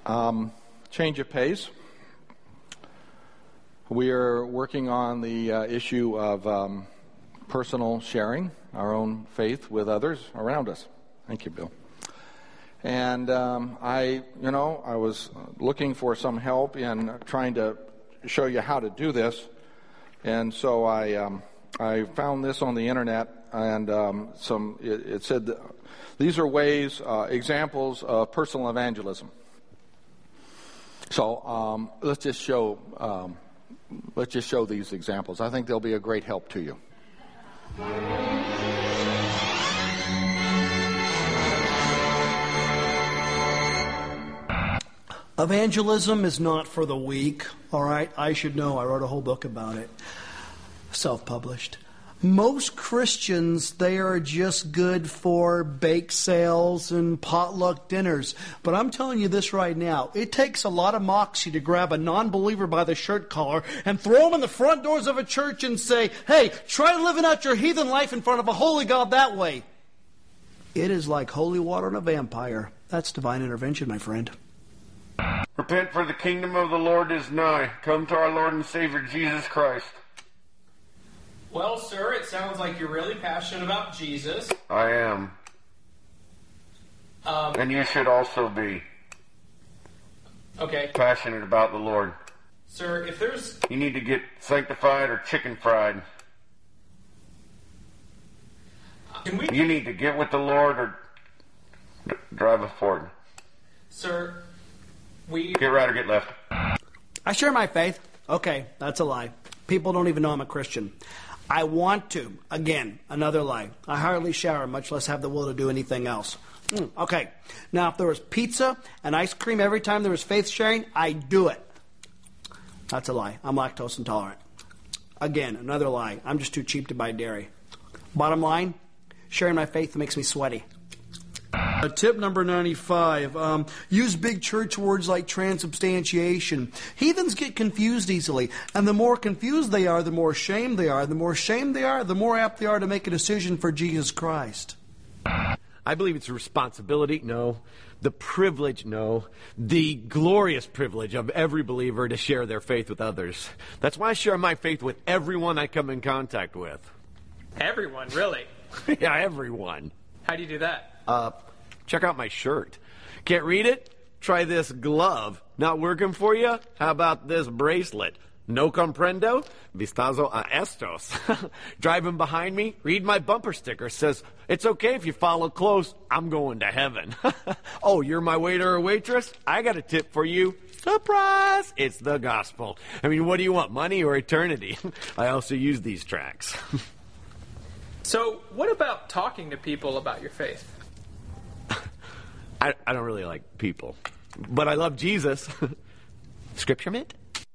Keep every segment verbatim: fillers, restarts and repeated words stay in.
Um, change of pace. We are working on the uh, issue of um, personal sharing, our own faith with others around us. Thank you, Bill. And um, I, you know, I was looking for some help in trying to show you how to do this, and so I um, I found this on the internet, and um, some it, it said that these are ways, uh, examples of personal evangelism. So um, let's just show um, let's just show these examples. I think they'll be a great help to you. Evangelism is not for the weak, all right? I should know. I wrote a whole book about it, self-published. Most Christians, they are just good for bake sales and potluck dinners. But I'm telling you this right now, it takes a lot of moxie to grab a non-believer by the shirt collar and throw him in the front doors of a church and say, hey, try living out your heathen life in front of a holy God that way. It is like holy water on a vampire. That's divine intervention, my friend. Repent, for the kingdom of the Lord is nigh. Come to our Lord and Savior Jesus Christ. Well, sir, it sounds like you're really passionate about Jesus. I am. Um, and you should also be. Okay. Passionate about the Lord. Sir, if there's... You need to get sanctified or chicken fried. Can we... You need to get with the Lord or drive a Ford. Sir, we... Get right or get left. I share my faith. Okay, that's a lie. People don't even know I'm a Christian. I want to. Again, another lie. I hardly shower, much less have the will to do anything else. Mm, okay. Now, if there was pizza and ice cream every time there was faith sharing, I'd do it. That's a lie. I'm lactose intolerant. Again, another lie. I'm just too cheap to buy dairy. Bottom line, sharing my faith makes me sweaty. Uh, tip number ninety-five, um, use big church words like transubstantiation. Heathens get confused easily, and the more confused they are, the more ashamed they are. The more ashamed they are, the more apt they are to make a decision for Jesus Christ. I believe it's a responsibility, no. The privilege, no. The glorious privilege of every believer to share their faith with others. That's why I share my faith with everyone I come in contact with. Everyone, really? Yeah, everyone. How do you do that? Uh, check out my shirt. Can't read it? Try this glove. Not working for you? How about this bracelet? No comprendo? Vistazo a estos. Driving behind me? Read my bumper sticker. Says, it's okay if you follow close. I'm going to heaven. Oh, you're my waiter or waitress? I got a tip for you. Surprise! It's the gospel. I mean, what do you want, money or eternity? I also use these tracks. So, what about talking to people about your faith? I, I don't really like people, but I love Jesus. Scripture mint?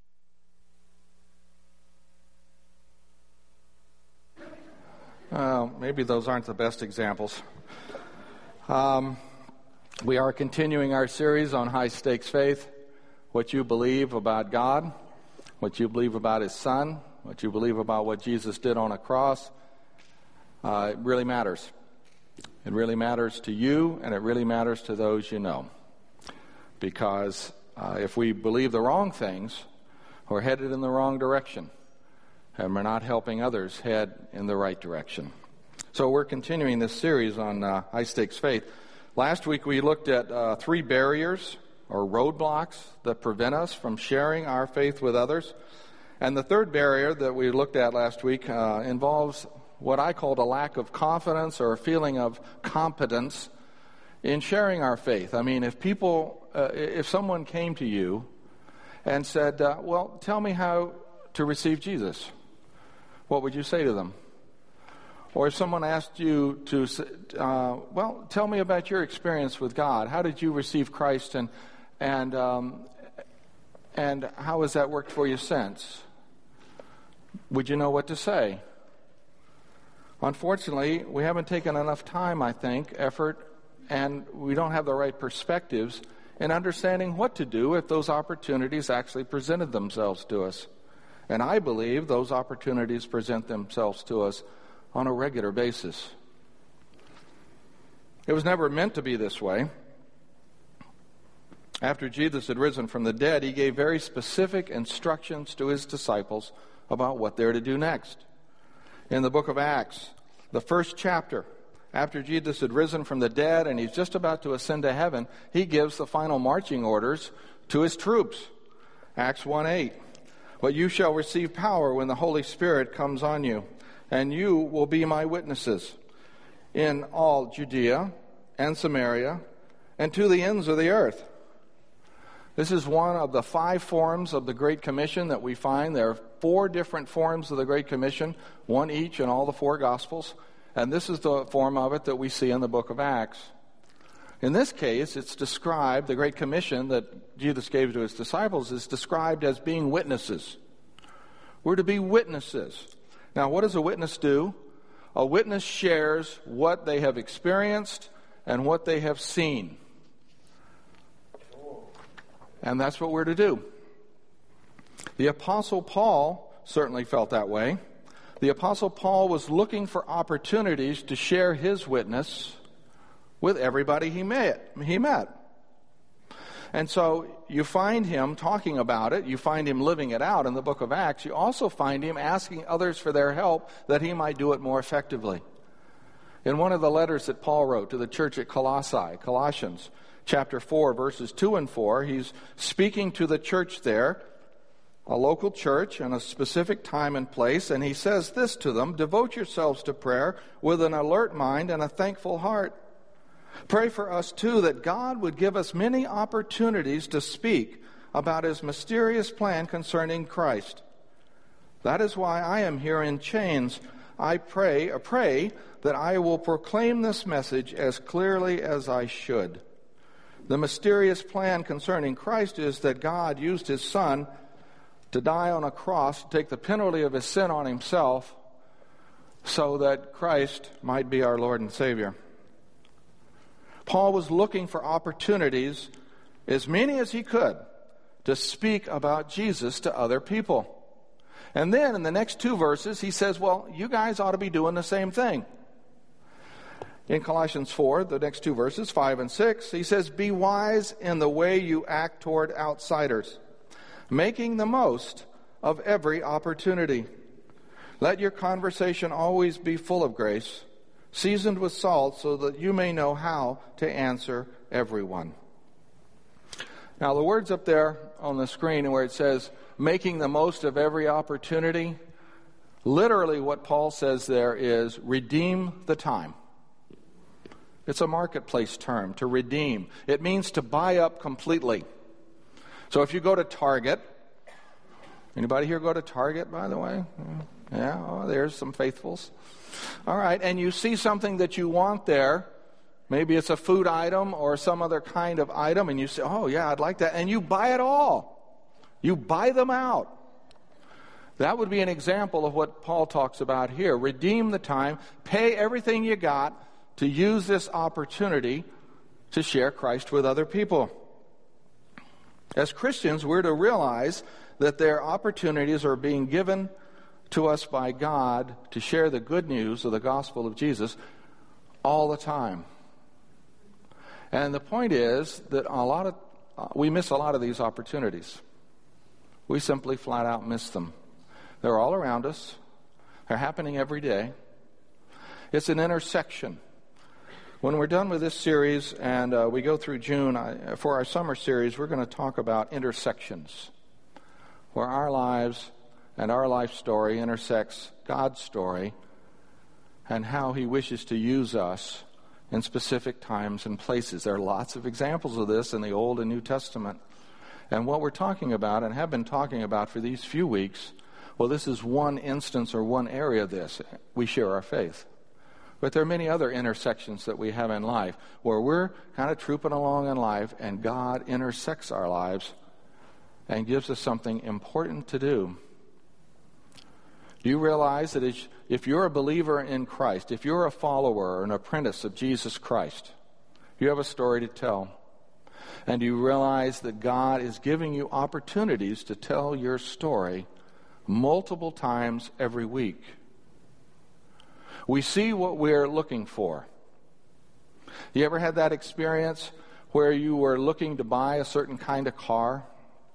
Uh, maybe those aren't the best examples. Um, we are continuing our series on high-stakes faith, what you believe about God, what you believe about His Son, what you believe about what Jesus did on a cross. Uh, it really matters. It really matters to you, and it really matters to those you know. Because uh, if we believe the wrong things, we're headed in the wrong direction, and we're not helping others head in the right direction. So we're continuing this series on uh, high-stakes faith. Last week we looked at uh, three barriers or roadblocks that prevent us from sharing our faith with others. And the third barrier that we looked at last week uh, involves what I called a lack of confidence or a feeling of competence in sharing our faith. I mean, if people, uh, if someone came to you and said, uh, well, tell me how to receive Jesus, what would you say to them? Or if someone asked you to, uh, well, tell me about your experience with God. How did you receive Christ, and and um, and how has that worked for you since? Would you know what to say? Unfortunately, we haven't taken enough time, I think, effort, and we don't have the right perspectives in understanding what to do if those opportunities actually presented themselves to us. And I believe those opportunities present themselves to us on a regular basis. It was never meant to be this way. After Jesus had risen from the dead, he gave very specific instructions to his disciples about what they're to do next. In the book of Acts, the first chapter, after Jesus had risen from the dead and he's just about to ascend to heaven, he gives the final marching orders to his troops. Acts one eight, "But you shall receive power when the Holy Spirit comes on you, and you will be my witnesses in all Judea and Samaria and to the ends of the earth." This is one of the five forms of the Great Commission that we find. There are four different forms of the Great Commission, one each in all the four Gospels. And this is the form of it that we see in the book of Acts. In this case, it's described, the Great Commission that Jesus gave to his disciples is described as being witnesses. We're to be witnesses. Now, what does a witness do? A witness shares what they have experienced and what they have seen. And that's what we're to do. The Apostle Paul certainly felt that way. The Apostle Paul was looking for opportunities to share his witness with everybody he met. He met. And so you find him talking about it. You find him living it out in the book of Acts. You also find him asking others for their help that he might do it more effectively. In one of the letters that Paul wrote to the church at Colossae, Colossians chapter four, verses two and four, he's speaking to the church there, a local church in a specific time and place, and he says this to them: "Devote yourselves to prayer with an alert mind and a thankful heart. Pray for us, too, that God would give us many opportunities to speak about his mysterious plan concerning Christ. That is why I am here in chains. I pray, I pray that I will proclaim this message as clearly as I should. The mysterious plan concerning Christ is that God used his Son to die on a cross, to take the penalty of his sin on himself, so that Christ might be our Lord and Savior." Paul was looking for opportunities, as many as he could, to speak about Jesus to other people. And then in the next two verses, he says, well, you guys ought to be doing the same thing. In Colossians four, the next two verses, five and six, he says, "Be wise in the way you act toward outsiders, making the most of every opportunity. Let your conversation always be full of grace, seasoned with salt, so that you may know how to answer everyone." Now, the words up there on the screen where it says, "making the most of every opportunity," literally what Paul says there is, redeem the time. It's a marketplace term, to redeem. It means to buy up completely. So if you go to Target, anybody here go to Target, by the way? Yeah, oh, there's some faithfuls. All right, and you see something that you want there. Maybe it's a food item or some other kind of item, and you say, oh, yeah, I'd like that. And you buy it all. You buy them out. That would be an example of what Paul talks about here. Redeem the time. Pay everything you got to use this opportunity to share Christ with other people. As Christians, we're to realize that their opportunities are being given to us by God to share the good news of the gospel of Jesus all the time. And the point is that a lot of uh, we miss a lot of these opportunities. We simply flat out miss them. They're all around us. They're happening every day. It's an intersection. When we're done with this series and uh, we go through June, I, for our summer series, we're going to talk about intersections, where our lives and our life story intersects God's story and how he wishes to use us in specific times and places. There are lots of examples of this in the Old and New Testament. And what we're talking about and have been talking about for these few weeks, well, this is one instance or one area of this. We share our faith. But there are many other intersections that we have in life where we're kind of trooping along in life and God intersects our lives and gives us something important to do. Do you realize that if you're a believer in Christ, if you're a follower or an apprentice of Jesus Christ, you have a story to tell. And do you realize that God is giving you opportunities to tell your story multiple times every week? We see what we're looking for. You ever had that experience where you were looking to buy a certain kind of car,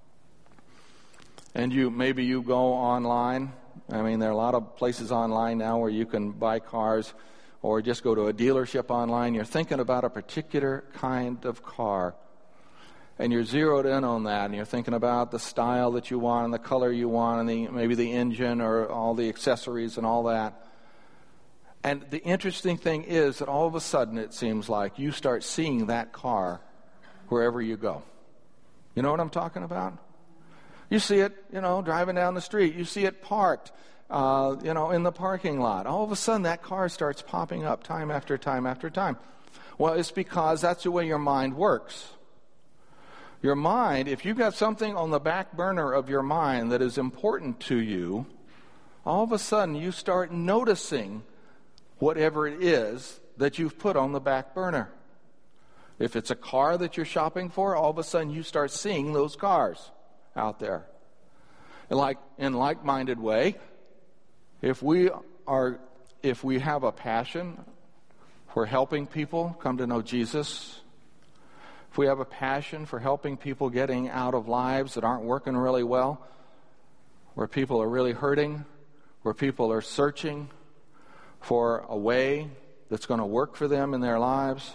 and you maybe you go online. I mean, there are a lot of places online now where you can buy cars, or just go to a dealership online. You're thinking about a particular kind of car, and you're zeroed in on that, and you're thinking about the style that you want and the color you want and the, maybe the engine or all the accessories and all that. And the interesting thing is that all of a sudden it seems like you start seeing that car wherever you go. You know what I'm talking about? You see it, you know, driving down the street. You see it parked, uh, you know, in the parking lot. All of a sudden that car starts popping up time after time after time. Well, it's because that's the way your mind works. Your mind, if you've got something on the back burner of your mind that is important to you, all of a sudden you start noticing whatever it is that you've put on the back burner. If it's a car that you're shopping for, all of a sudden you start seeing those cars out there. And like in like-minded way, if we are, if we have a passion for helping people come to know Jesus, if we have a passion for helping people getting out of lives that aren't working really well, where people are really hurting, where people are searching for a way that's going to work for them in their lives,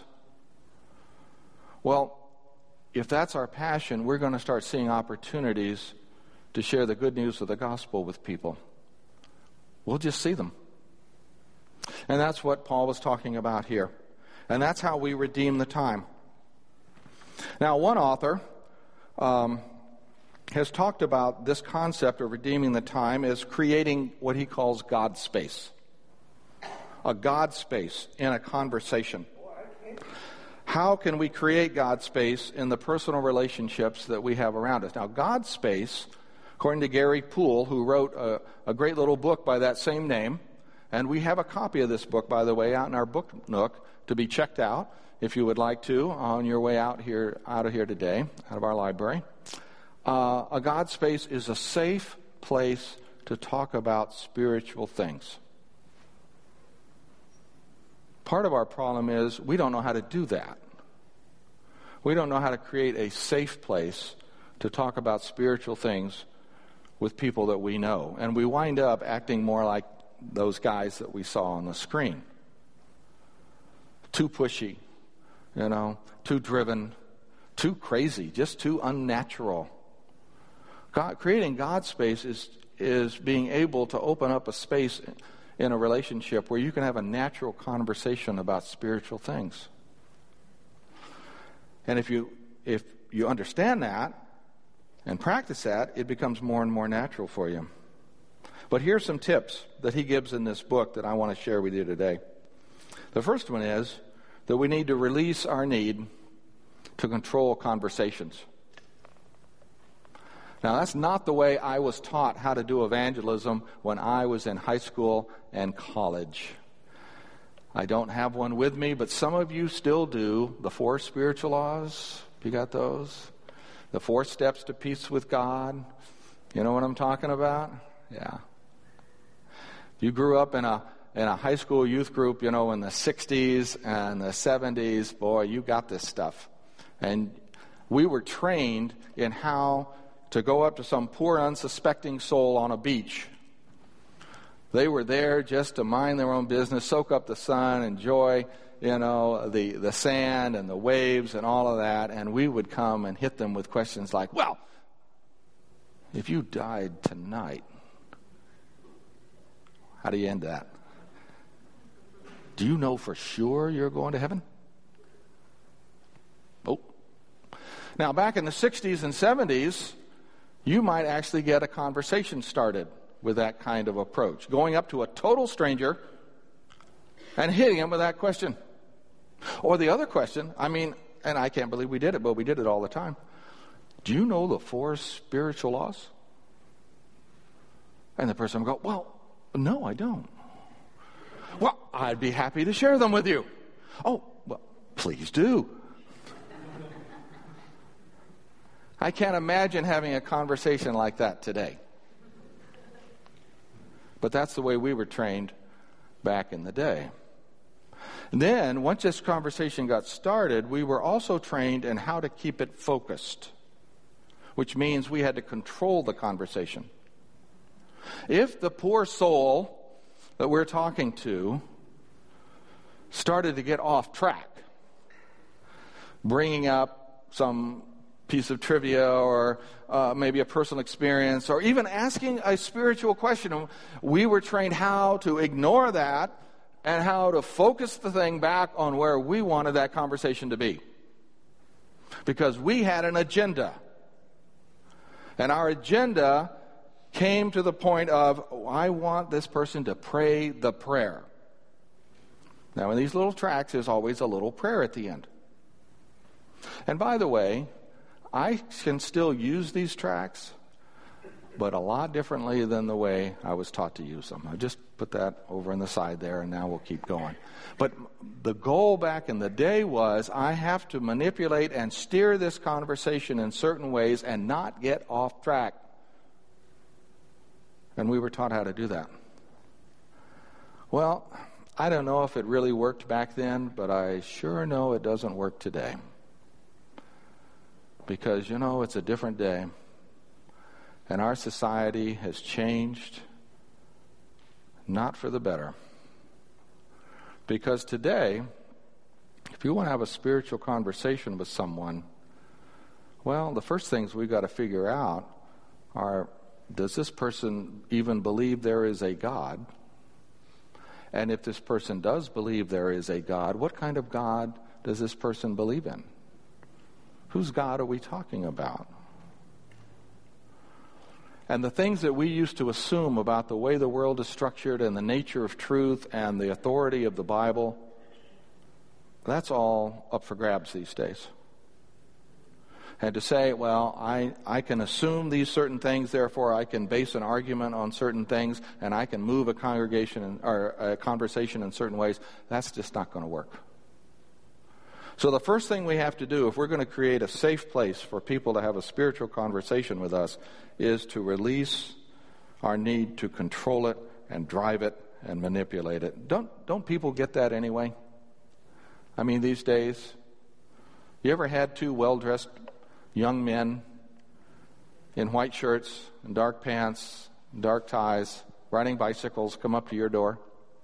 well, if that's our passion, we're going to start seeing opportunities to share the good news of the gospel with people. We'll just see them. And that's what Paul was talking about here. And that's how we redeem the time. Now, one author um, has talked about this concept of redeeming the time as creating what he calls God space. A God space in a conversation. How can we create God space in the personal relationships that we have around us? Now, God space, according to Gary Poole, who wrote a, a great little book by that same name, and we have a copy of this book, by the way, out in our book nook to be checked out, if you would like to, on your way out here, out of here today, out of our library. Uh, a God space is a safe place to talk about spiritual things. Part of our problem is we don't know how to do that. We don't know how to create a safe place to talk about spiritual things with people that we know. And we wind up acting more like those guys that we saw on the screen. Too pushy, you know, too driven, too crazy, just too unnatural. God, creating God's space is, is being able to open up a space in a relationship where you can have a natural conversation about spiritual things. And if you if you understand that and practice that, it becomes more and more natural for you. But here's some tips that he gives in this book that I want to share with you today. The first one is that we need to release our need to control conversations. Now, that's not the way I was taught how to do evangelism when I was in high school and college. I don't have one with me, but some of you still do. The four spiritual laws, you got those? The four steps to peace with God. You know what I'm talking about? Yeah. You grew up in a in a high school youth group, you know, in the sixties and the seventies. Boy, you got this stuff. And we were trained in how to go up to some poor, unsuspecting soul on a beach. They were there just to mind their own business, soak up the sun, enjoy, you know, the, the sand and the waves and all of that. And we would come and hit them with questions like, well, if you died tonight, how do you end that? Do you know for sure you're going to heaven? Oh. Now, back in the sixties and seventies, you might actually get a conversation started with that kind of approach, going up to a total stranger and hitting him with that question. Or the other question, I mean, and I can't believe we did it, but we did it all the time. Do you know the four spiritual laws? And the person would go, well, no, I don't. Well, I'd be happy to share them with you. Oh, well, please do. I can't imagine having a conversation like that today. But that's the way we were trained back in the day. And then, once this conversation got started, we were also trained in how to keep it focused, which means we had to control the conversation. If the poor soul that we're talking to started to get off track, bringing up some piece of trivia or uh, maybe a personal experience or even asking a spiritual question, we were trained how to ignore that and how to focus the thing back on where we wanted that conversation to be. Because we had an agenda. And our agenda came to the point of, oh, I want this person to pray the prayer. Now, in these little tracts, there's always a little prayer at the end. And by the way, I can still use these tracts, but a lot differently than the way I was taught to use them. I just put that over on the side there, and now we'll keep going. But the goal back in the day was I have to manipulate and steer this conversation in certain ways and not get off track. And we were taught how to do that. Well, I don't know if it really worked back then, but I sure know it doesn't work today. Because, you know, it's a different day. And our society has changed, not for the better. Because today, if you want to have a spiritual conversation with someone, well, the first things we've got to figure out are, does this person even believe there is a God? And if this person does believe there is a God, what kind of God does this person believe in? Whose God are we talking about? And the things that we used to assume about the way the world is structured and the nature of truth and the authority of the Bible, that's all up for grabs these days. And to say, well, I, I can assume these certain things, therefore I can base an argument on certain things, and I can move a congregation in, or a conversation in certain ways, that's just not going to work. So the first thing we have to do, if we're going to create a safe place for people to have a spiritual conversation with us, is to release our need to control it and drive it and manipulate it. Don't, don't people get that anyway? I mean, these days, you ever had two well-dressed young men in white shirts and dark pants, and dark ties, riding bicycles come up to your door?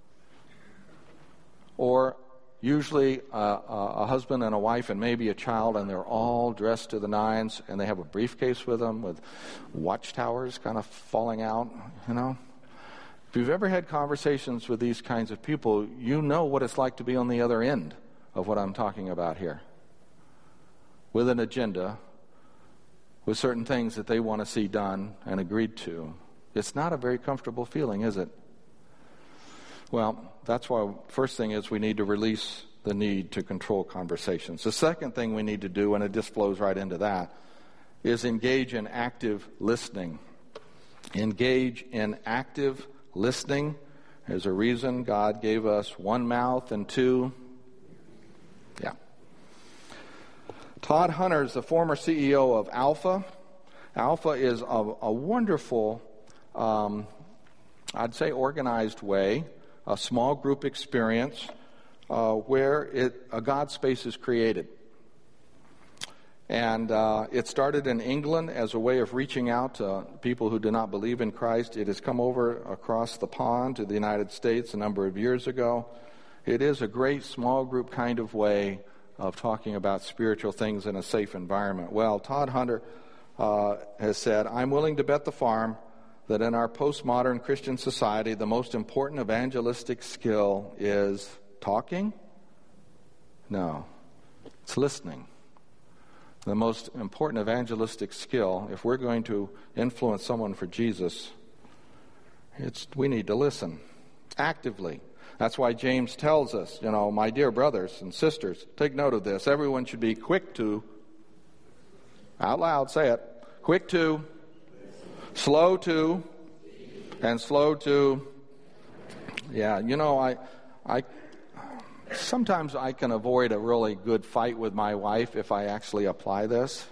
Or usually uh, a husband and a wife and maybe a child, and they're all dressed to the nines, and they have a briefcase with them with watchtowers kind of falling out, you know. If you've ever had conversations with these kinds of people, you know what it's like to be on the other end of what I'm talking about here. With an agenda, with certain things that they want to see done and agreed to. It's not a very comfortable feeling, is it? Well, that's why first thing is we need to release the need to control conversations. The second thing we need to do, and it just flows right into that, is engage in active listening. Engage in active listening. There's a reason God gave us one mouth and two. Yeah. Todd Hunter is the former C E O of Alpha. Alpha is a, a wonderful, um, I'd say organized way, a small group experience uh, where it, a God space is created. And uh, it started in England as a way of reaching out to people who do not believe in Christ. It has come over across the pond to the United States a number of years ago. It is a great small group kind of way of talking about spiritual things in a safe environment. Well, Todd Hunter uh, has said, I'm willing to bet the farm that in our postmodern Christian society, the most important evangelistic skill is talking? No, it's listening. The most important evangelistic skill, if we're going to influence someone for Jesus, it's we need to listen actively. That's why James tells us, you know, my dear brothers and sisters, take note of this. Everyone should be quick to, out loud, say it, quick to, slow to, and slow to, yeah, you know, I, I, sometimes I can avoid a really good fight with my wife if I actually apply this.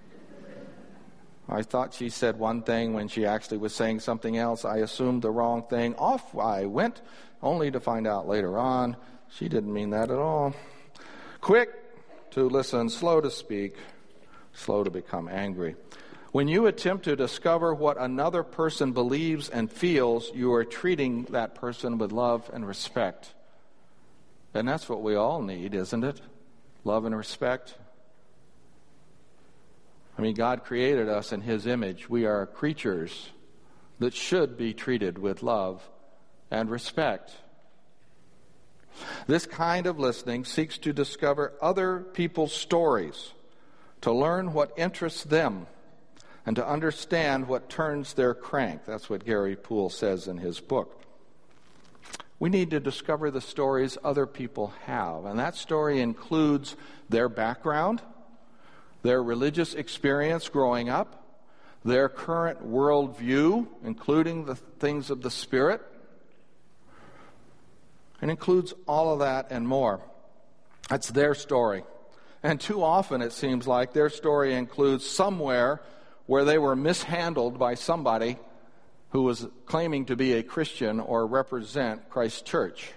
I thought she said one thing when she actually was saying something else. I assumed the wrong thing. Off I went, only to find out later on she didn't mean that at all. Quick to listen, slow to speak, slow to become angry. When you attempt to discover what another person believes and feels, you are treating that person with love and respect. And that's what we all need, isn't it? Love and respect. I mean, God created us in His image. We are creatures that should be treated with love and respect. This kind of listening seeks to discover other people's stories, to learn what interests them, and to understand what turns their crank. That's what Gary Poole says in his book. We need to discover the stories other people have, and that story includes their background, their religious experience growing up, their current worldview, including the things of the Spirit. It includes all of that and more. That's their story. And too often it seems like their story includes somewhere where they were mishandled by somebody who was claiming to be a Christian or represent Christ's church.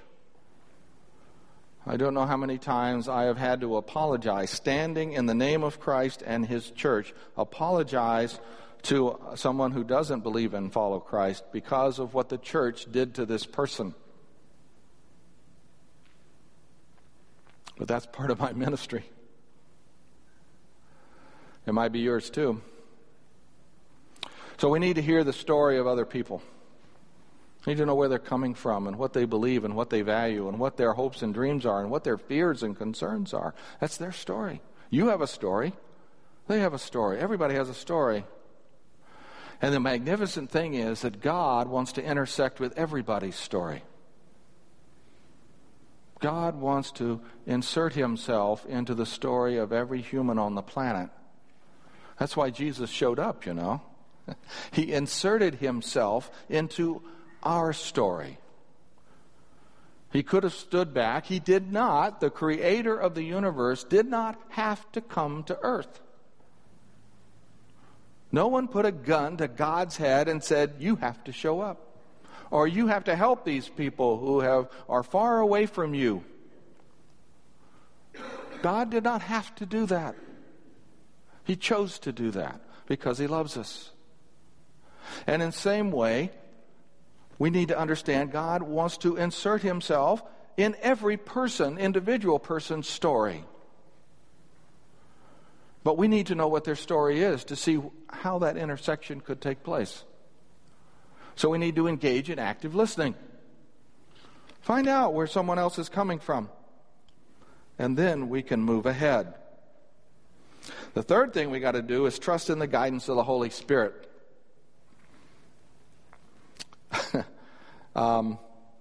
I don't know how many times I have had to apologize, standing in the name of Christ and His church, apologize to someone who doesn't believe and follow Christ because of what the church did to this person. But that's part of my ministry. It might be yours too. So we need to hear the story of other people. We need to know where they're coming from and what they believe and what they value and what their hopes and dreams are and what their fears and concerns are. That's their story. You have a story. They have a story. Everybody has a story. And the magnificent thing is that God wants to intersect with everybody's story. God wants to insert Himself into the story of every human on the planet. That's why Jesus showed up, you know. He inserted Himself into our story. He could have stood back. He did not. The Creator of the universe did not have to come to earth. No one put a gun to God's head and said, you have to show up. Or you have to help these people who have are far away from you. God did not have to do that. He chose to do that because He loves us. And in the same way, we need to understand God wants to insert Himself in every person, individual person's story. But we need to know what their story is to see how that intersection could take place. So we need to engage in active listening. Find out where someone else is coming from. And then we can move ahead. The third thing we got to do is trust in the guidance of the Holy Spirit. um,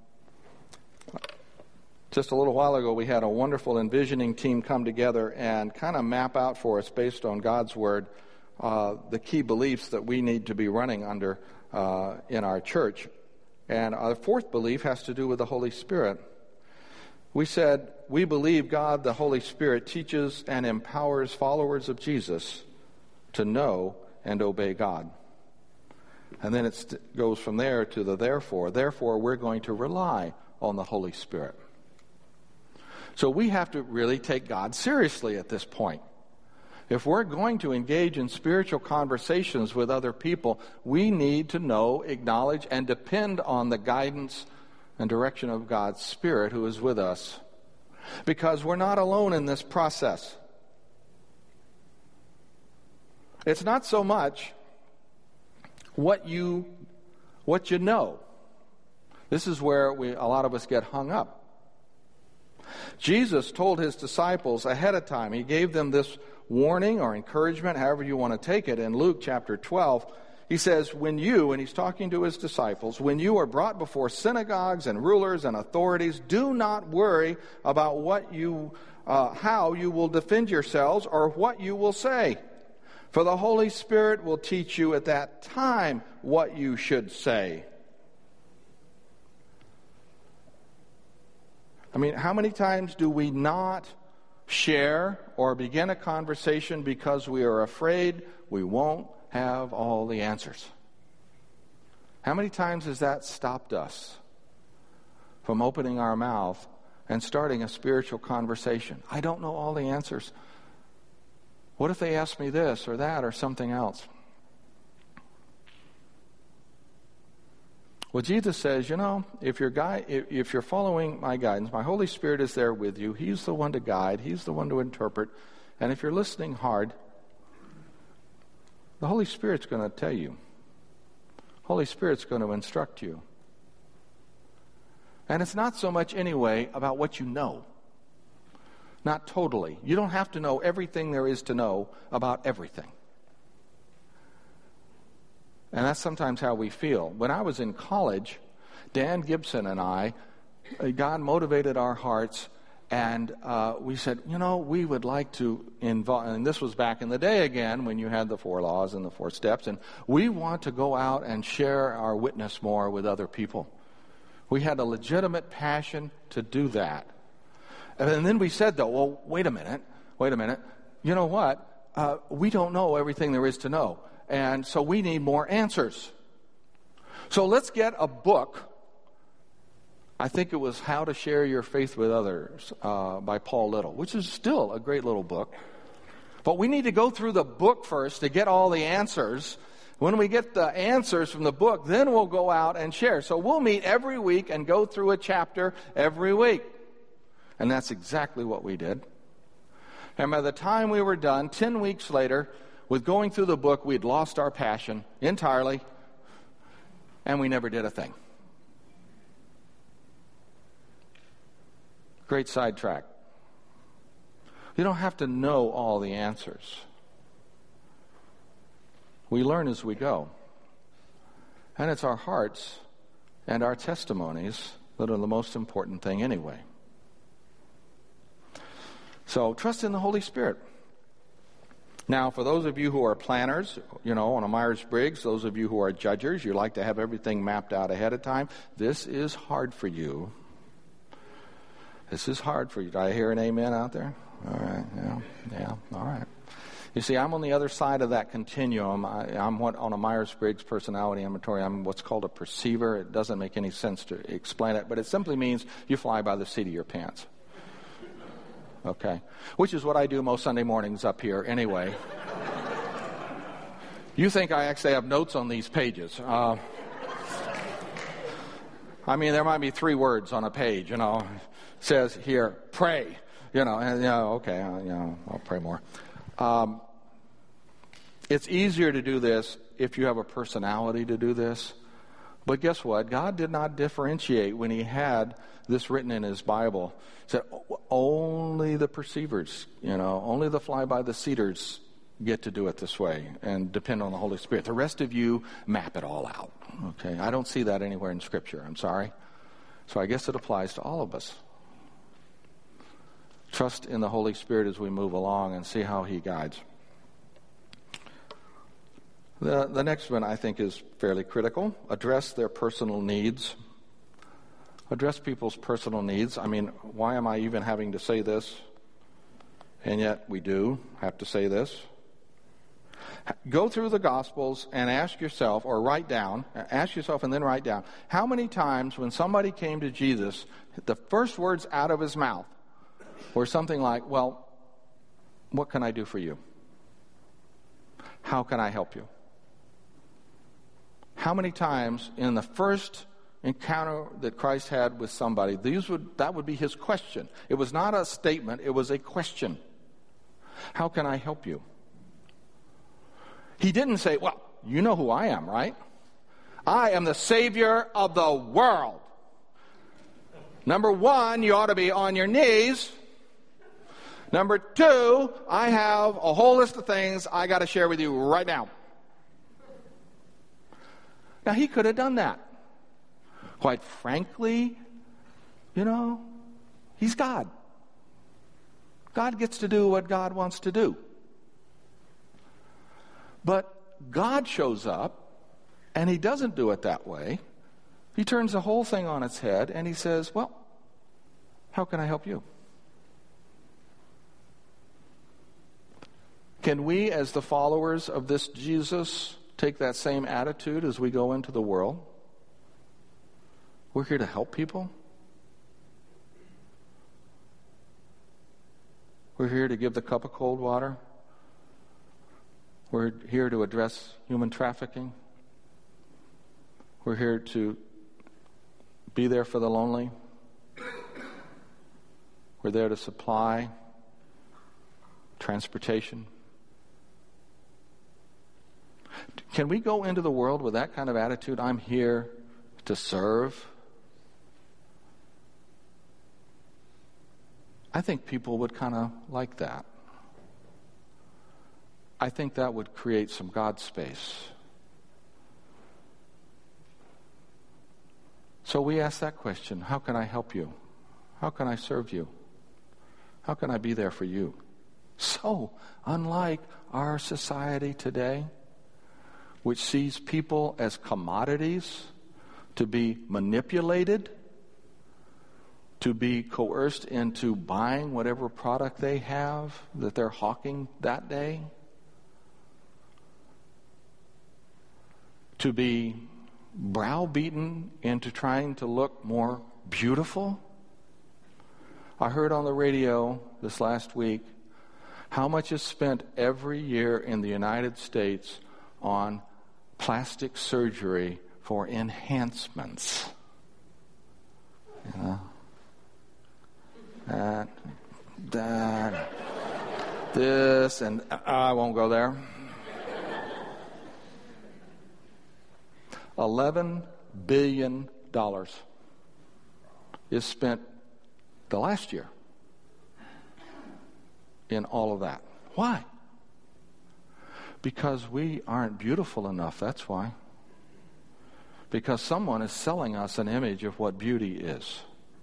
just a little while ago, we had a wonderful envisioning team come together and kind of map out for us, based on God's Word, uh, the key beliefs that we need to be running under uh, in our church. And our fourth belief has to do with the Holy Spirit. We said, we believe God, the Holy Spirit, teaches and empowers followers of Jesus to know and obey God. And then it goes from there to the therefore. Therefore, we're going to rely on the Holy Spirit. So we have to really take God seriously at this point. If we're going to engage in spiritual conversations with other people, we need to know, acknowledge, and depend on the guidance and direction of God's Spirit who is with us. Because we're not alone in this process. It's not so much what you what you know. This is where we a lot of us get hung up. Jesus told His disciples ahead of time. He gave them this warning or encouragement, however you want to take it, in Luke chapter twelve. He says, when you, and He's talking to His disciples, when you are brought before synagogues and rulers and authorities, do not worry about what you, uh, how you will defend yourselves or what you will say. For the Holy Spirit will teach you at that time what you should say. I mean, how many times do we not share or begin a conversation because we are afraid we won't have all the answers? How many times has that stopped us from opening our mouth and starting a spiritual conversation. I don't know all the answers. What if they ask me this or that or something else? Well, Jesus says, you know, if you're, guide, if you're following my guidance, my Holy Spirit is there with you. He's the one to guide. He's the one to interpret. And if you're listening hard, the Holy Spirit's going to tell you. Holy Spirit's going to instruct you. And it's not so much anyway about what you know. Not totally. You don't have to know everything there is to know about everything. And that's sometimes how we feel. When I was in college, Dan Gibson and I, God motivated our hearts, and uh, we said, you know, we would like to involve, and this was back in the day again when you had the four laws and the four steps, and we want to go out and share our witness more with other people. We had a legitimate passion to do that. And then we said, though, well, wait a minute, wait a minute. You know what? Uh, we don't know everything there is to know. And so we need more answers. So let's get a book. I think it was How to Share Your Faith with Others uh, by Paul Little, which is still a great little book. But we need to go through the book first to get all the answers. When we get the answers from the book, then we'll go out and share. So we'll meet every week and go through a chapter every week. And that's exactly what we did. And by the time we were done, ten weeks later, with going through the book, we'd lost our passion entirely, and we never did a thing. Great sidetrack. You don't have to know all the answers. We learn as we go. And it's our hearts and our testimonies that are the most important thing anyway. So trust in the Holy Spirit. Now, for those of you who are planners, you know, on a Myers-Briggs, those of you who are judgers, you like to have everything mapped out ahead of time, this is hard for you. This is hard for you. Do I hear an amen out there? All right, yeah, yeah, all right. You see, I'm on the other side of that continuum. I, I'm what, on a Myers-Briggs personality inventory. I'm what's called a perceiver. It doesn't make any sense to explain it, but it simply means you fly by the seat of your pants. Okay, which is what I do most Sunday mornings up here anyway. You think I actually have notes on these pages. Uh, I mean, there might be three words on a page, you know. It says here, pray, you know, and, you know, okay, uh, you know, I'll pray more. Um, it's easier to do this if you have a personality to do this. But guess what? God did not differentiate when he had this written in his Bible. He said, only the perceivers, you know, only the fly-by-the-seaters get to do it this way and depend on the Holy Spirit. The rest of you map it all out. Okay, I don't see that anywhere in Scripture. I'm sorry. So I guess it applies to all of us. Trust in the Holy Spirit as we move along and see how he guides. The, the next one, I think, is fairly critical. Address their personal needs. Address people's personal needs. I mean, why am I even having to say this? And yet we do have to say this. Go through the Gospels and ask yourself, or write down, ask yourself and then write down, how many times when somebody came to Jesus, the first words out of his mouth were something like, well, what can I do for you? How can I help you? How many times in the first encounter that Christ had with somebody, these would that would be his question. It was not a statement, it was a question. How can I help you? He didn't say, well, you know who I am, right? I am the Savior of the world. Number one, you ought to be on your knees. Number two, I have a whole list of things I got to share with you right now. Now, he could have done that. Quite frankly, you know, he's God. God gets to do what God wants to do. But God shows up, and he doesn't do it that way. He turns the whole thing on its head, and he says, well, how can I help you? Can we, as the followers of this Jesus, take that same attitude as we go into the world? We're here to help people. We're here to give the cup of cold water. We're here to address human trafficking. We're here to be there for the lonely. We're there to supply transportation. Can we go into the world with that kind of attitude? I'm here to serve. I think people would kind of like that. I think that would create some God space. So we ask that question, how can I help you? How can I serve you? How can I be there for you? So unlike our society today, which sees people as commodities to be manipulated, to be coerced into buying whatever product they have that they're hawking that day, to be browbeaten into trying to look more beautiful. I heard on the radio this last week how much is spent every year in the United States on plastic surgery for enhancements. You know? That, that, this, and I won't go there. Eleven billion dollars is spent the last year in all of that. Why? Because we aren't beautiful enough, that's why. Because someone is selling us an image of what beauty is.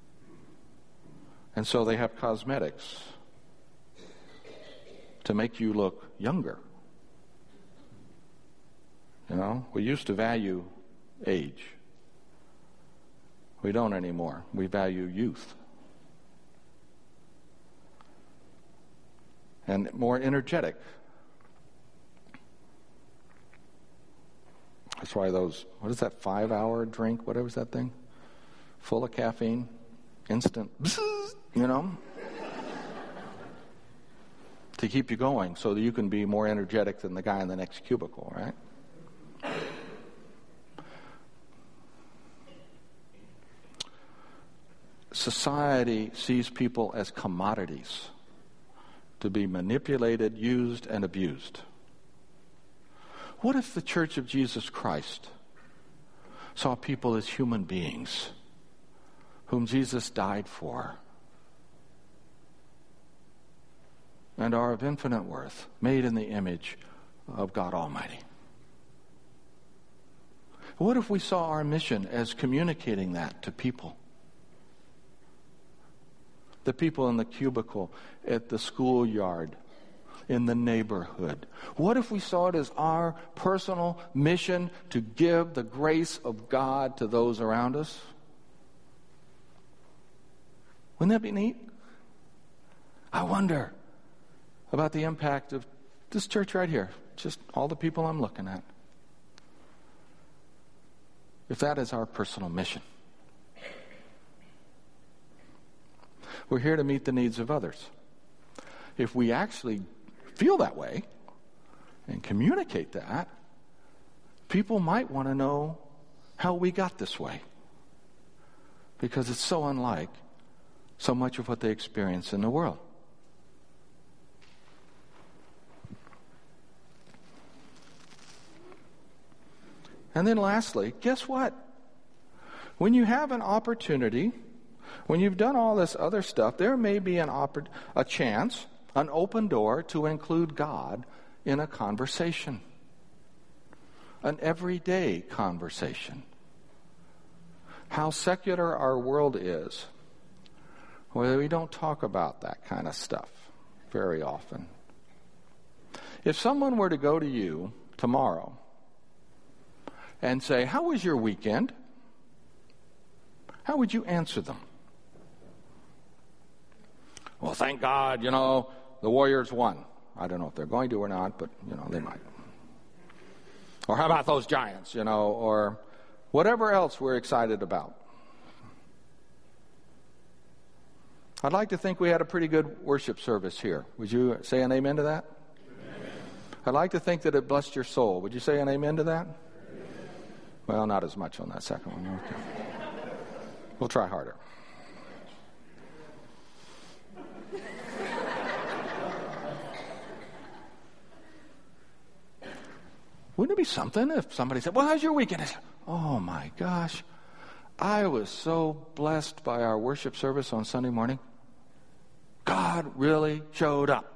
And so they have cosmetics to make you look younger. You know, we used to value age. We don't anymore. We value youth. And more energetic. That's why those, what is that five-hour drink, whatever's that thing? Full of caffeine, instant, you know? To keep you going so that you can be more energetic than the guy in the next cubicle, right? Society sees people as commodities to be manipulated, used, and abused. What if the Church of Jesus Christ saw people as human beings whom Jesus died for and are of infinite worth, made in the image of God Almighty? What if we saw our mission as communicating that to people? The people in the cubicle, at the schoolyard, in the neighborhood. What if we saw it as our personal mission to give the grace of God to those around us? Wouldn't that be neat? I wonder about the impact of this church right here, just all the people I'm looking at. If that is our personal mission. We're here to meet the needs of others. If we actually feel that way and communicate that, people might want to know how we got this way, because it's so unlike so much of what they experience in the world. And then lastly, guess what? When you have an opportunity, when you've done all this other stuff, there may be an oppor- a chance, an open door to include God in a conversation. An everyday conversation. How secular our world is. Well, we don't talk about that kind of stuff very often. If someone were to go to you tomorrow and say, "How was your weekend?" how would you answer them? Well, thank God, you know, the Warriors won. I don't know if they're going to or not, but, you know, they might. Or how about those Giants, you know, or whatever else we're excited about. I'd like to think we had a pretty good worship service here. Would you say an amen to that? Amen. I'd like to think that it blessed your soul. Would you say an amen to that? Amen. Well, not as much on that second one. Okay. We'll try harder. Wouldn't it be something if somebody said, well, how's your weekend? I said, oh my gosh, I was so blessed by our worship service on Sunday morning. God really showed up.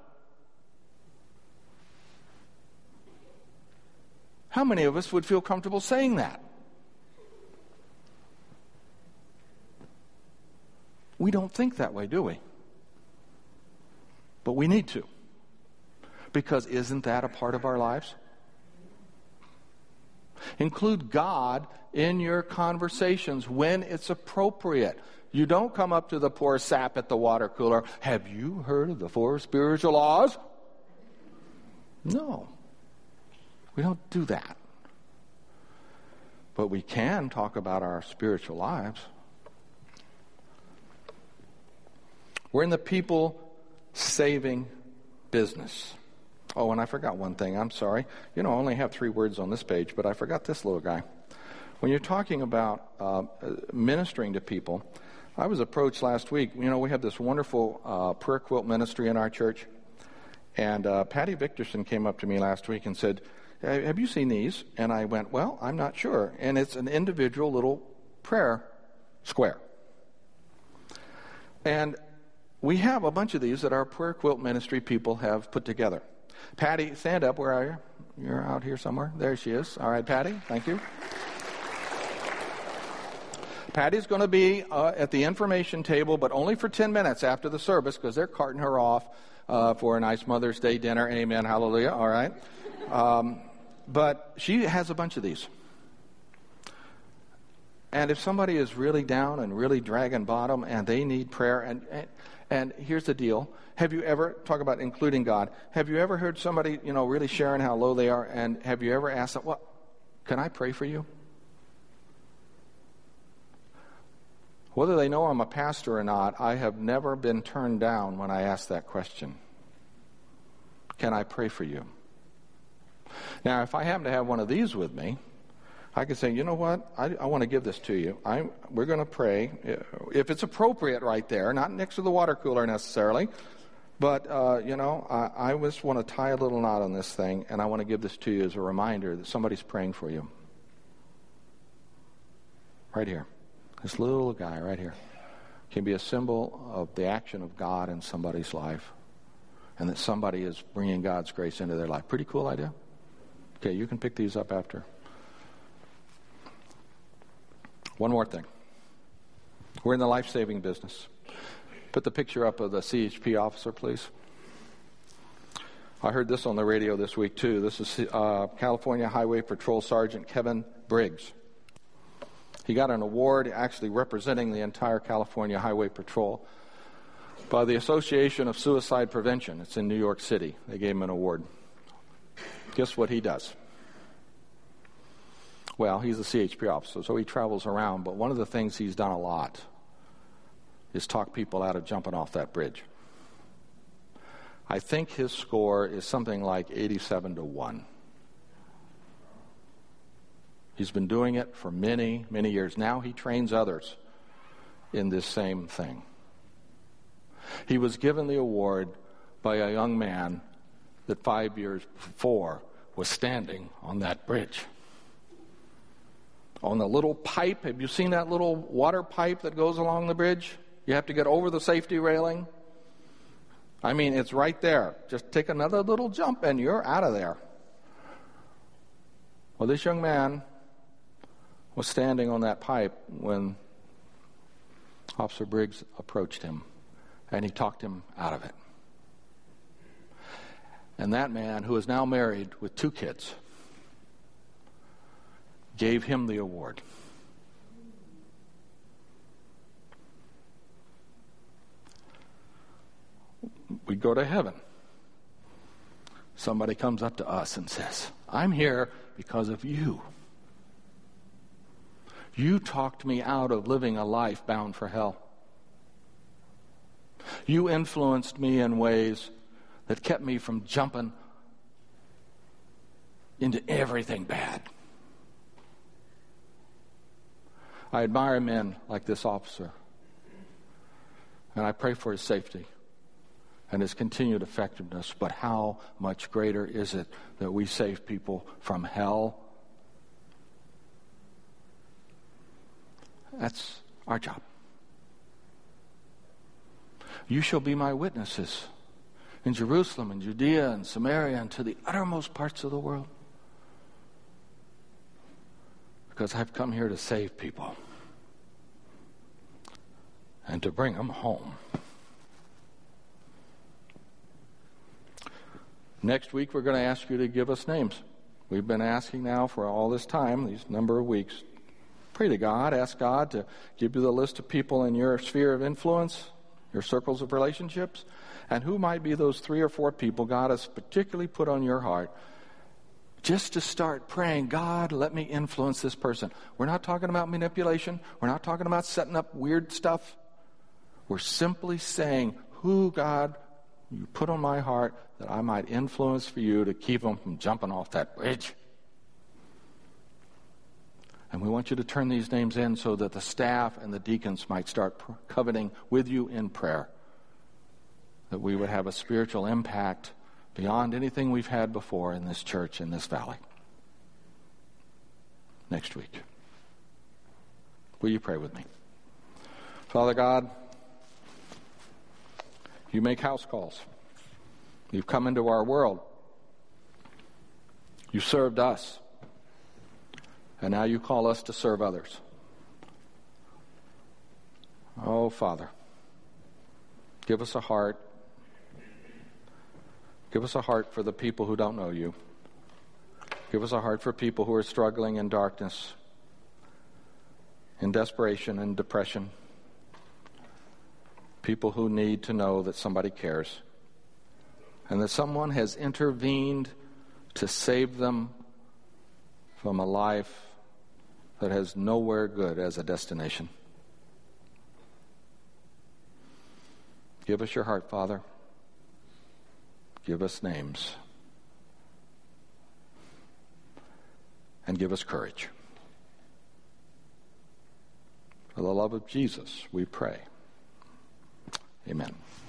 How many of us would feel comfortable saying that? We don't think that way, do we? But we need to. Because isn't that a part of our lives? Include God in your conversations when it's appropriate. You don't come up to the poor sap at the water cooler, have you heard of the four spiritual laws? No. We don't do that. But we can talk about our spiritual lives. We're in the people-saving business. Oh, and I forgot one thing. I'm sorry. You know, I only have three words on this page, but I forgot this little guy. When you're talking about uh, ministering to people, I was approached last week. You know, we have this wonderful uh, prayer quilt ministry in our church. And uh, Patty Victorson came up to me last week and said, have you seen these? And I went, well, I'm not sure. And it's an individual little prayer square. And we have a bunch of these that our prayer quilt ministry people have put together. Patty, stand up. Where are you? You're out here somewhere. There she is. All right, Patty. Thank you. Patty's going to be uh, at the information table, but only for ten minutes after the service because they're carting her off uh, for a nice Mother's Day dinner. Amen. Hallelujah. All right. Um, but she has a bunch of these. And if somebody is really down and really dragging bottom and they need prayer, and, and and here's the deal. Have you ever, talk about including God, have you ever heard somebody, you know, really sharing how low they are, and have you ever asked them, well, can I pray for you? Whether they know I'm a pastor or not, I have never been turned down when I ask that question. Can I pray for you? Now, if I happen to have one of these with me, I could say, you know what, I, I want to give this to you. I, we're going to pray, if it's appropriate right there, not next to the water cooler necessarily, but, uh, you know, I, I just want to tie a little knot on this thing, and I want to give this to you as a reminder that somebody's praying for you. Right here. This little guy right here can be a symbol of the action of God in somebody's life, and that somebody is bringing God's grace into their life. Pretty cool idea? Okay, you can pick these up after. One more thing. We're in the life-saving business. Put the picture up of the C H P officer, please. I heard this on the radio this week, too. This is uh, California Highway Patrol Sergeant Kevin Briggs. He got an award actually representing the entire California Highway Patrol by the Association of Suicide Prevention. It's in New York City. They gave him an award. Guess what he does? Well, he's a C H P officer, so he travels around, but one of the things he's done a lot is talk people out of jumping off that bridge. I think his score is something like eighty-seven to one. He's been doing it for many, many years. Now he trains others in this same thing. He was given the award by a young man that five years before was standing on that bridge. On the little pipe, have you seen that little water pipe that goes along the bridge? You have to get over the safety railing. I mean, it's right there. Just take another little jump and you're out of there. Well, this young man was standing on that pipe when Officer Briggs approached him, and he talked him out of it. And that man, who is now married with two kids, gave him the award. We go to heaven. Somebody comes up to us and says, I'm here because of you. You talked me out of living a life bound for hell. You influenced me in ways that kept me from jumping into everything bad. I admire men like this officer, and I pray for his safety and his continued effectiveness. But how much greater is it that we save people from hell? That's our job. You shall be my witnesses in Jerusalem and Judea and Samaria and to the uttermost parts of the world. Because I've come here to save people and to bring them home. Next week, we're going to ask you to give us names. We've been asking now for all this time, these number of weeks. Pray to God, ask God to give you the list of people in your sphere of influence, your circles of relationships, and who might be those three or four people God has particularly put on your heart, just to start praying, God, let me influence this person. We're not talking about manipulation. We're not talking about setting up weird stuff. We're simply saying, who, God, you put on my heart that I might influence for you to keep them from jumping off that bridge. And we want you to turn these names in so that the staff and the deacons might start covenanting with you in prayer, that we would have a spiritual impact beyond anything we've had before in this church, in this valley. Next week. Will you pray with me? Father God, you make house calls. You've come into our world. You served us. And now you call us to serve others. Oh, Father, give us a heart. Give us a heart for the people who don't know you. Give us a heart for people who are struggling in darkness, in desperation and depression. People who need to know that somebody cares and that someone has intervened to save them from a life that has nowhere good as a destination. Give us your heart, Father. Give us names. And give us courage. For the love of Jesus, we pray. Amen.